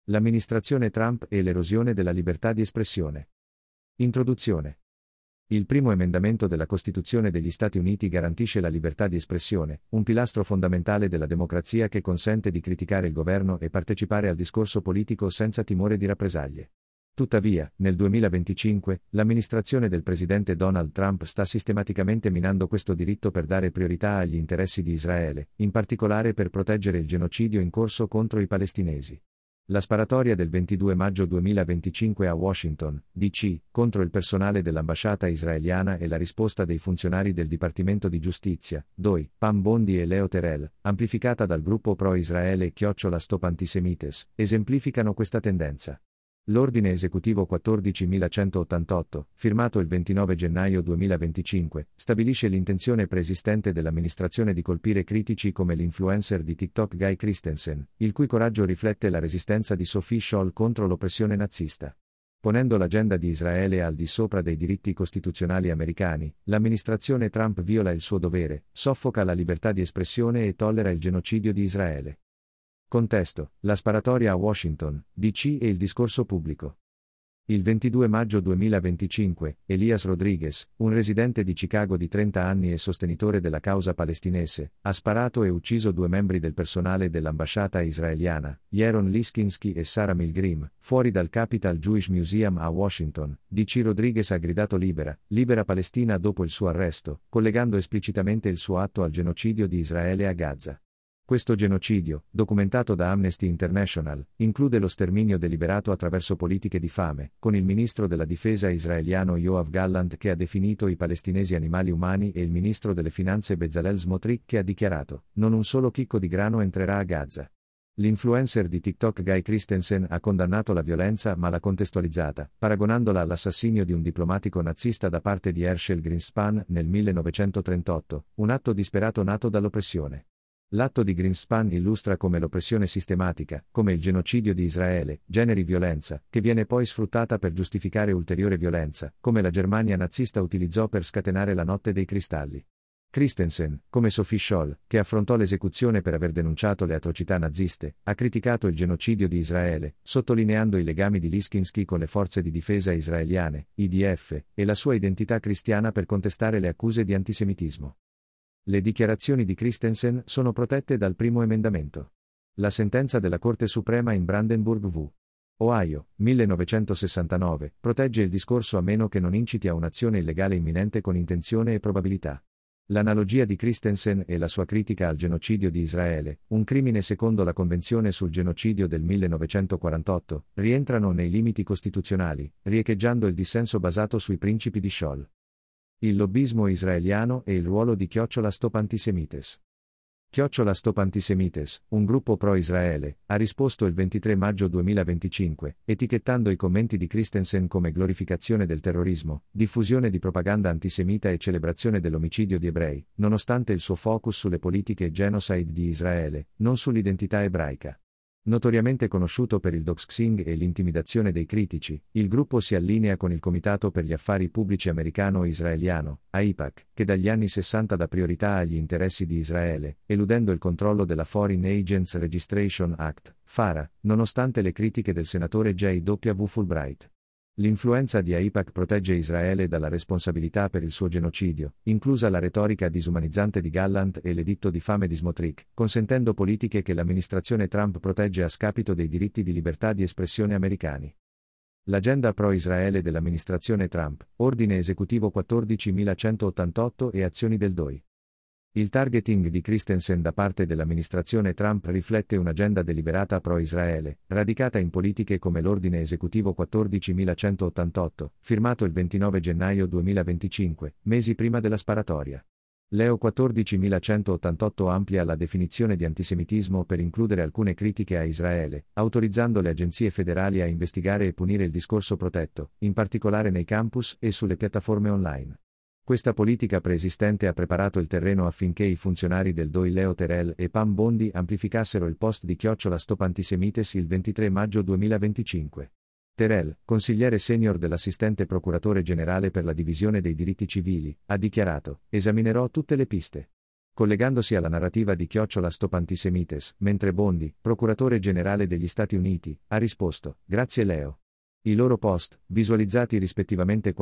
L'amministrazione Trump e l'erosione della libertà di espressione. Introduzione. Il primo emendamento della Costituzione degli Stati Uniti garantisce la libertà di espressione, un pilastro fondamentale della democrazia che consente di criticare il governo e partecipare al discorso politico senza timore di rappresaglie. Tuttavia, nel 2025, l'amministrazione del presidente Donald Trump sta sistematicamente minando questo diritto per dare priorità agli interessi di Israele, in particolare per proteggere il genocidio in corso contro i palestinesi. La sparatoria del 22 maggio 2025 a Washington, D.C., contro il personale dell'ambasciata israeliana e la risposta dei funzionari del Dipartimento di Giustizia, DOI, Pam Bondi e Leo Terrell, amplificata dal gruppo pro-Israele @Stop Antisemites, esemplificano questa tendenza. L'ordine esecutivo 14.188, firmato il 29 gennaio 2025, stabilisce l'intenzione preesistente dell'amministrazione di colpire critici come l'influencer di TikTok Guy Christensen, il cui coraggio riflette la resistenza di Sophie Scholl contro l'oppressione nazista. Ponendo l'agenda di Israele al di sopra dei diritti costituzionali americani, l'amministrazione Trump viola il suo dovere, soffoca la libertà di espressione e tollera il genocidio di Israele. Contesto: la sparatoria a Washington, D.C. e il discorso pubblico. Il 22 maggio 2025, Elias Rodriguez, un residente di Chicago di 30 anni e sostenitore della causa palestinese, ha sparato e ucciso due membri del personale dell'ambasciata israeliana, Yaron Liskinsky e Sarah Milgrim, fuori dal Capital Jewish Museum a Washington. D.C. Rodriguez ha gridato libera, libera Palestina dopo il suo arresto, collegando esplicitamente il suo atto al genocidio di Israele a Gaza. Questo genocidio, documentato da Amnesty International, include lo sterminio deliberato attraverso politiche di fame, con il ministro della difesa israeliano Yoav Gallant che ha definito i palestinesi animali umani e il ministro delle finanze Bezalel Smotrich che ha dichiarato: non un solo chicco di grano entrerà a Gaza. L'influencer di TikTok Guy Christensen ha condannato la violenza ma l'ha contestualizzata, paragonandola all'assassinio di un diplomatico nazista da parte di Herschel Greenspan nel 1938, un atto disperato nato dall'oppressione. L'atto di Greenspan illustra come l'oppressione sistematica, come il genocidio di Israele, generi violenza, che viene poi sfruttata per giustificare ulteriore violenza, come la Germania nazista utilizzò per scatenare la Notte dei Cristalli. Christensen, come Sophie Scholl, che affrontò l'esecuzione per aver denunciato le atrocità naziste, ha criticato il genocidio di Israele, sottolineando i legami di Liskinsky con le forze di difesa israeliane, IDF, e la sua identità cristiana per contestare le accuse di antisemitismo. Le dichiarazioni di Christensen sono protette dal primo emendamento. La sentenza della Corte Suprema in Brandenburg v. Ohio, 1969, protegge il discorso a meno che non inciti a un'azione illegale imminente con intenzione e probabilità. L'analogia di Christensen e la sua critica al genocidio di Israele, un crimine secondo la Convenzione sul genocidio del 1948, rientrano nei limiti costituzionali, riecheggiando il dissenso basato sui principi di Scholl. Il lobbismo israeliano e il ruolo di @Stop Antisemites. @Stop Antisemites, un gruppo pro-Israele, ha risposto il 23 maggio 2025, etichettando i commenti di Christensen come glorificazione del terrorismo, diffusione di propaganda antisemita e celebrazione dell'omicidio di ebrei, nonostante il suo focus sulle politiche genocide di Israele, non sull'identità ebraica. Notoriamente conosciuto per il doxing e l'intimidazione dei critici, il gruppo si allinea con il Comitato per gli Affari Pubblici americano-israeliano, AIPAC, che dagli anni 60 dà priorità agli interessi di Israele, eludendo il controllo della Foreign Agents Registration Act, FARA, nonostante le critiche del senatore J.W. Fulbright. L'influenza di AIPAC protegge Israele dalla responsabilità per il suo genocidio, inclusa la retorica disumanizzante di Gallant e l'editto di fame di Smotrich, consentendo politiche che l'amministrazione Trump protegge a scapito dei diritti di libertà di espressione americani. L'agenda pro-Israele dell'amministrazione Trump, ordine esecutivo 14.188 e azioni del DOI. Il targeting di Christensen da parte dell'amministrazione Trump riflette un'agenda deliberata pro-Israele, radicata in politiche come l'ordine esecutivo 14.188, firmato il 29 gennaio 2025, mesi prima della sparatoria. Leo 14.188 amplia la definizione di antisemitismo per includere alcune critiche a Israele, autorizzando le agenzie federali a investigare e punire il discorso protetto, in particolare nei campus e sulle piattaforme online. Questa politica preesistente ha preparato il terreno affinché i funzionari del DOI Leo Terrell e Pam Bondi amplificassero il post di @Stop Antisemites il 23 maggio 2025. Terrell, consigliere senior dell'assistente procuratore generale per la divisione dei diritti civili, ha dichiarato: esaminerò tutte le piste. collegandosi alla narrativa di @Stop Antisemites, mentre Bondi, procuratore generale degli Stati Uniti, ha risposto: grazie Leo. I loro post, visualizzati rispettivamente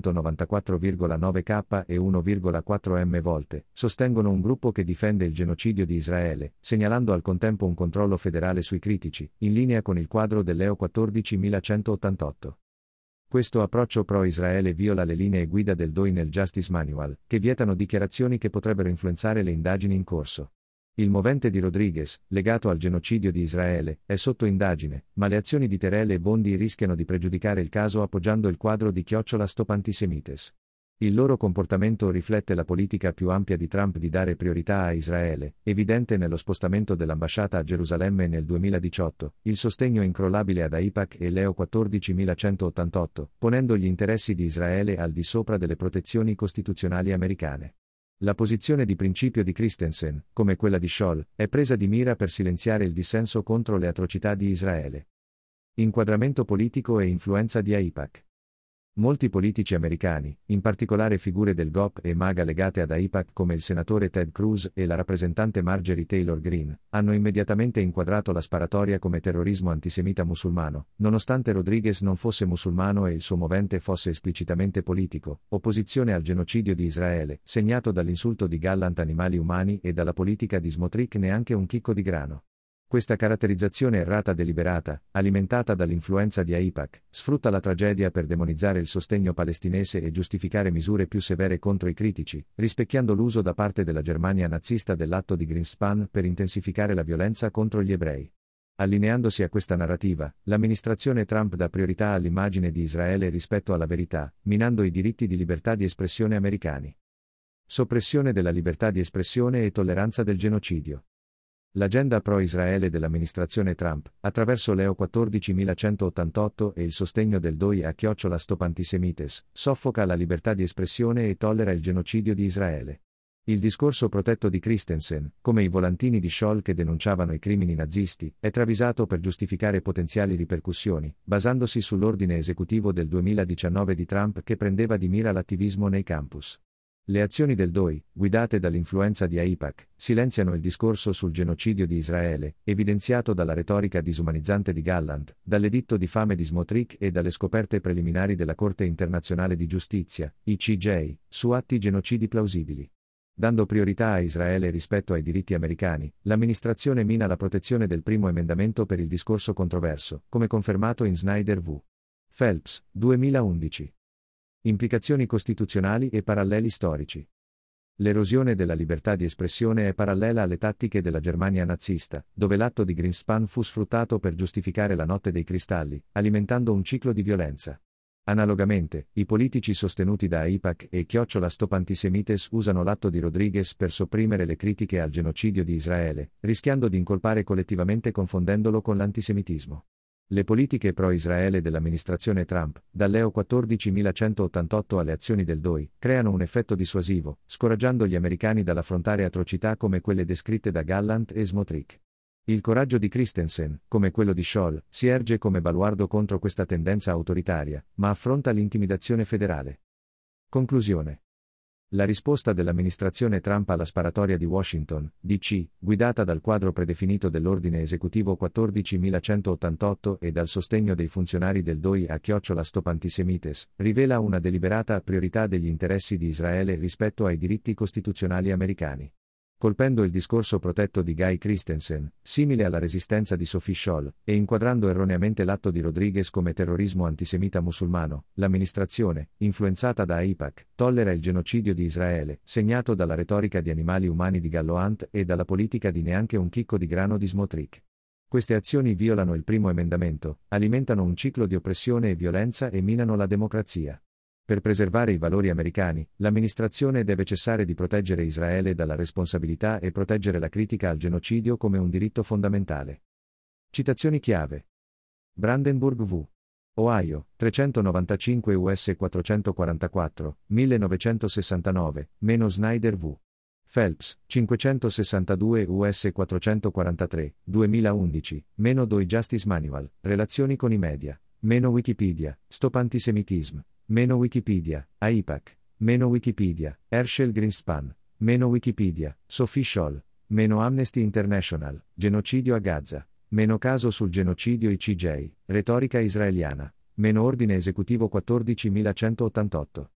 494,9k e 1,4m volte, sostengono un gruppo che difende il genocidio di Israele, segnalando al contempo un controllo federale sui critici, in linea con il quadro del Leo 14188. Questo approccio pro-Israele viola le linee guida del Doyle Justice Manual, che vietano dichiarazioni che potrebbero influenzare le indagini in corso. Il movente di Rodriguez, legato al genocidio di Israele, è sotto indagine, ma le azioni di Terrell e Bondi rischiano di pregiudicare il caso appoggiando il quadro di @Stop Antisemites. Il loro comportamento riflette la politica più ampia di Trump di dare priorità a Israele, evidente nello spostamento dell'ambasciata a Gerusalemme nel 2018, il sostegno incrollabile ad AIPAC e Leo 14188, ponendo gli interessi di Israele al di sopra delle protezioni costituzionali americane. La posizione di principio di Christensen, come quella di Scholl, è presa di mira per silenziare il dissenso contro le atrocità di Israele. Inquadramento politico e influenza di AIPAC. Molti politici americani, in particolare figure del GOP e MAGA legate ad AIPAC come il senatore Ted Cruz e la rappresentante Marjorie Taylor Greene, hanno immediatamente inquadrato la sparatoria come terrorismo antisemita musulmano, nonostante Rodriguez non fosse musulmano e il suo movente fosse esplicitamente politico, opposizione al genocidio di Israele, segnato dall'insulto di Gallant animali umani e dalla politica di Smotrich neanche un chicco di grano. Questa caratterizzazione errata deliberata, alimentata dall'influenza di AIPAC, sfrutta la tragedia per demonizzare il sostegno palestinese e giustificare misure più severe contro i critici, rispecchiando l'uso da parte della Germania nazista dell'atto di Greenspan per intensificare la violenza contro gli ebrei. Allineandosi a questa narrativa, l'amministrazione Trump dà priorità all'immagine di Israele rispetto alla verità, minando i diritti di libertà di espressione americani. Soppressione della libertà di espressione e tolleranza del genocidio. L'agenda pro-Israele dell'amministrazione Trump, attraverso Leo 14188 e il sostegno del DOI a @Stop Antisemites, soffoca la libertà di espressione e tollera il genocidio di Israele. Il discorso protetto di Christensen, come i volantini di Scholl che denunciavano i crimini nazisti, è travisato per giustificare potenziali ripercussioni, basandosi sull'ordine esecutivo del 2019 di Trump che prendeva di mira l'attivismo nei campus. Le azioni del DOI, guidate dall'influenza di AIPAC, silenziano il discorso sul genocidio di Israele, evidenziato dalla retorica disumanizzante di Gallant, dall'editto di fame di Smotrich e dalle scoperte preliminari della Corte internazionale di giustizia, ICJ, su atti genocidi plausibili. Dando priorità a Israele rispetto ai diritti americani, l'amministrazione mina la protezione del primo emendamento per il discorso controverso, come confermato in Snyder v. Phelps, 2011. Implicazioni costituzionali e paralleli storici. L'erosione della libertà di espressione è parallela alle tattiche della Germania nazista, dove l'atto di Greenspan fu sfruttato per giustificare la notte dei cristalli, alimentando un ciclo di violenza. Analogamente, i politici sostenuti da AIPAC e @Stop Antisemites usano l'atto di Rodriguez per sopprimere le critiche al genocidio di Israele, rischiando di incolpare collettivamente confondendolo con l'antisemitismo. Le politiche pro-Israele dell'amministrazione Trump, dal Leo 14188 alle azioni del DOI, creano un effetto dissuasivo, scoraggiando gli americani dall'affrontare atrocità come quelle descritte da Gallant e Smotrich. Il coraggio di Christensen, come quello di Scholl, si erge come baluardo contro questa tendenza autoritaria, ma affronta l'intimidazione federale. Conclusione. La risposta dell'amministrazione Trump alla sparatoria di Washington, D.C., guidata dal quadro predefinito dell'ordine esecutivo 14188 e dal sostegno dei funzionari del DOI a @Stop Antisemites, rivela una deliberata priorità degli interessi di Israele rispetto ai diritti costituzionali americani. Colpendo il discorso protetto di Guy Christensen, simile alla resistenza di Sophie Scholl, e inquadrando erroneamente l'atto di Rodriguez come terrorismo antisemita musulmano, l'amministrazione, influenzata da AIPAC, tollera il genocidio di Israele, segnato dalla retorica di animali umani di Gallant e dalla politica di neanche un chicco di grano di Smotrich. Queste azioni violano il primo emendamento, alimentano un ciclo di oppressione e violenza e minano la democrazia. Per preservare i valori americani, l'amministrazione deve cessare di proteggere Israele dalla responsabilità e proteggere la critica al genocidio come un diritto fondamentale. Citazioni chiave. Brandenburg v. Ohio, 395 US 444, 1969, Snyder v. Phelps, 562 US 443, 2011, DOI Justice Manual, Relazioni con i media, Wikipedia, Stop Antisemitism, Wikipedia, AIPAC, Wikipedia, Herschel Greenspan, meno Wikipedia, Sophie Scholl, meno Amnesty International, genocidio a Gaza, meno caso sul genocidio ICJ, retorica israeliana, meno ordine esecutivo 14188.